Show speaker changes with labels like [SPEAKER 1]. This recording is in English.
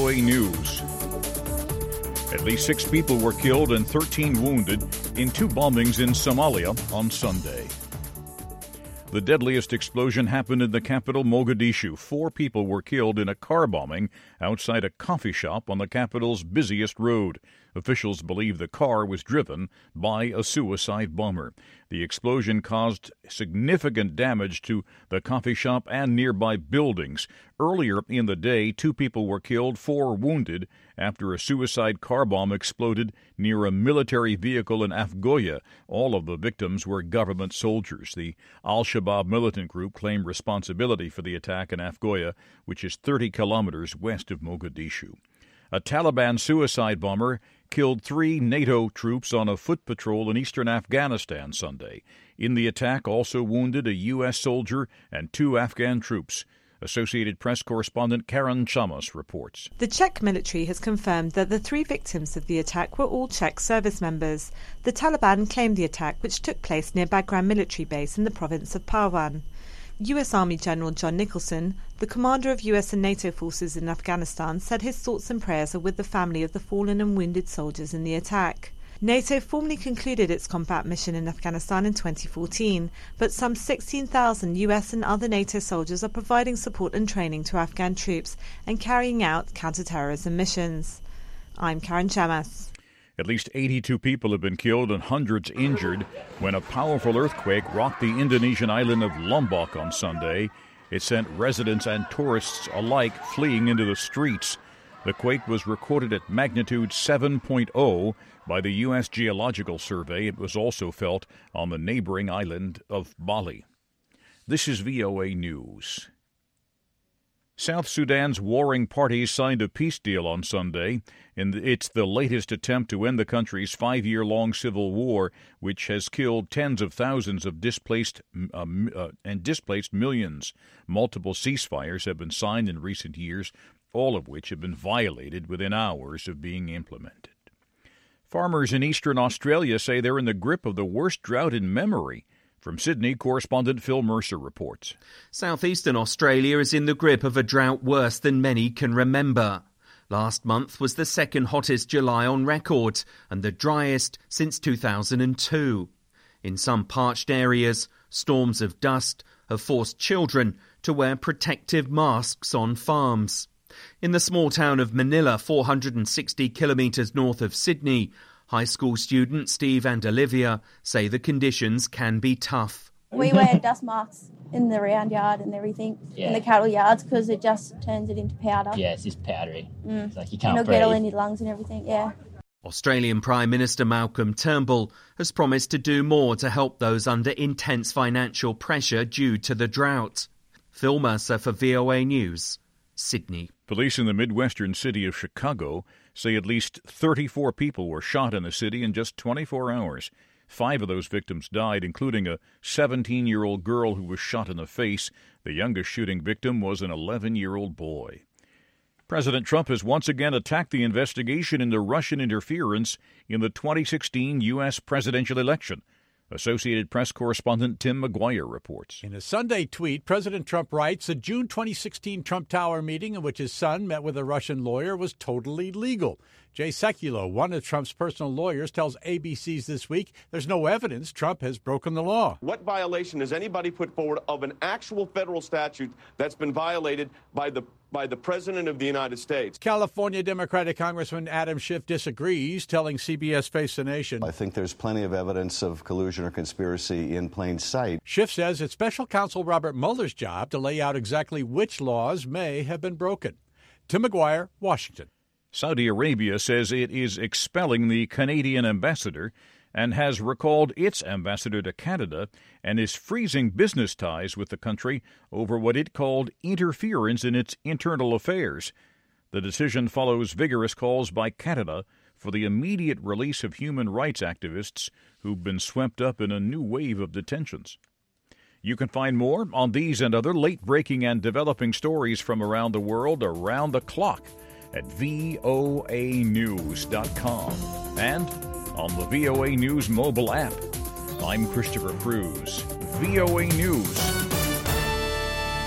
[SPEAKER 1] VOA News. At least 6 people were killed and 13 wounded in 2 bombings in Somalia on Sunday. The deadliest explosion happened in the capital, Mogadishu. 4 people were killed in a car bombing outside a coffee shop on the capital's busiest road. Officials believe the car was driven by a suicide bomber. The explosion caused significant damage to the coffee shop and nearby buildings. Earlier in the day, 2 people were killed, 4 wounded after a suicide car bomb exploded near a military vehicle in Afgoye. All of the victims were government soldiers. The Al-Shabaab militant group claimed responsibility for the attack in Afgoye, which is 30 kilometers west of Mogadishu. A Taliban suicide bomber killed 3 NATO troops on a foot patrol in eastern Afghanistan Sunday. In the attack, also wounded a U.S. soldier and 2 Afghan troops. Associated Press correspondent Karen Chamas reports.
[SPEAKER 2] The Czech military has confirmed that the 3 victims of the attack were all Czech service members. The Taliban claimed the attack, which took place near Bagram military base in the province of Parwan. U.S. Army General John Nicholson, the commander of U.S. and NATO forces in Afghanistan, said his thoughts and prayers are with the family of the fallen and wounded soldiers in the attack. NATO formally concluded its combat mission in Afghanistan in 2014, but some 16,000 US and other NATO soldiers are providing support and training to Afghan troops and carrying out counter-terrorism missions. I'm Karen Chamas.
[SPEAKER 1] At least 82 people have been killed and hundreds injured when a powerful earthquake rocked the Indonesian island of Lombok on Sunday. It sent residents and tourists alike fleeing into the streets. The quake was recorded at magnitude 7.0 by the U.S. Geological Survey. It was also felt on the neighboring island of Bali. This is VOA News. South Sudan's warring parties signed a peace deal on Sunday, and it's the latest attempt to end the country's 5-year-long civil war, which has killed tens of thousands of displaced millions. Multiple ceasefires have been signed in recent years, all of which have been violated within hours of being implemented. Farmers in eastern Australia say they're in the grip of the worst drought in memory. From Sydney, correspondent Phil Mercer reports.
[SPEAKER 3] Southeastern Australia is in the grip of a drought worse than many can remember. Last month was the second hottest July on record and the driest since 2002. In some parched areas, storms of dust have forced children to wear protective masks on farms. In the small town of Manila, 460 kilometres north of Sydney, high school students Steve and Olivia say the conditions can be tough.
[SPEAKER 4] We wear dust masks in the round yard and everything, in the cattle yards, because it just turns it into powder.
[SPEAKER 5] Yeah, it's just powdery. It's like you can't
[SPEAKER 4] breathe. It'll get all in your lungs and everything, yeah.
[SPEAKER 3] Australian Prime Minister Malcolm Turnbull has promised to do more to help those under intense financial pressure due to the drought. Phil Mercer for VOA News, Sydney.
[SPEAKER 1] Police in the Midwestern city of Chicago say at least 34 people were shot in the city in just 24 hours. 5 of those victims died, including a 17-year-old girl who was shot in the face. The youngest shooting victim was an 11-year-old boy. President Trump has once again attacked the investigation into Russian interference in the 2016 U.S. presidential election. Associated Press correspondent Tim McGuire reports.
[SPEAKER 6] In a Sunday tweet, President Trump writes, a June 2016 Trump Tower meeting in which his son met with a Russian lawyer was totally legal. Jay Sekulow, one of Trump's personal lawyers, tells ABC's This Week there's no evidence Trump has broken the law.
[SPEAKER 7] What violation has anybody put forward of an actual federal statute that's been violated by the President of the United States?
[SPEAKER 6] California Democratic Congressman Adam Schiff disagrees, telling CBS Face the Nation.
[SPEAKER 8] I think there's plenty of evidence of collusion or conspiracy in plain sight.
[SPEAKER 6] Schiff says it's special counsel Robert Mueller's job to lay out exactly which laws may have been broken. Tim McGuire, Washington.
[SPEAKER 1] Saudi Arabia says it is expelling the Canadian ambassador and has recalled its ambassador to Canada and is freezing business ties with the country over what it called interference in its internal affairs. The decision follows vigorous calls by Canada for the immediate release of human rights activists who've been swept up in a new wave of detentions. You can find more on these and other late-breaking and developing stories from around the world around the clock at voanews.com and on the VOA News mobile app. I'm Christopher Cruz. VOA News.